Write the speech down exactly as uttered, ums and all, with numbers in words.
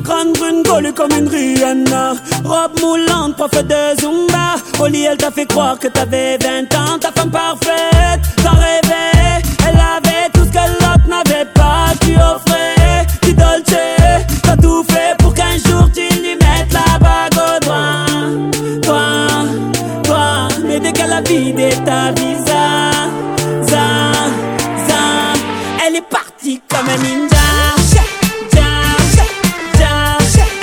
Crâne brune collée comme une Rihanna. Robe moulante, prof de Zumba. Au lit elle t'a fait croire que t'avais vingt ans. Ta femme parfaite, t'en rêvais. Elle avait tout ce que l'autre n'avait pas. Tu offrais du dolce. T'as tout fait pour qu'un jour tu lui mettes la bague au doigt. Toi, toi, mais dès qu'elle a vidé ta vie,